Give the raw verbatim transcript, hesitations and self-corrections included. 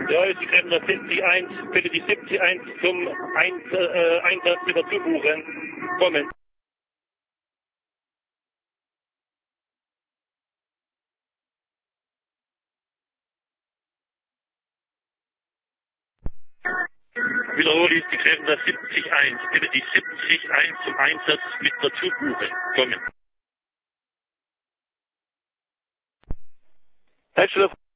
Ja, ist die Kräfte siebzig eins, bitte die siebzig eins zum Ein äh, Einsatz wieder zubuchen. Kommen. Wiederhole ich die Kräfte siebzig eins, bitte die siebzig eins zum Einsatz mit dazu buchen. Kommen. Hersteller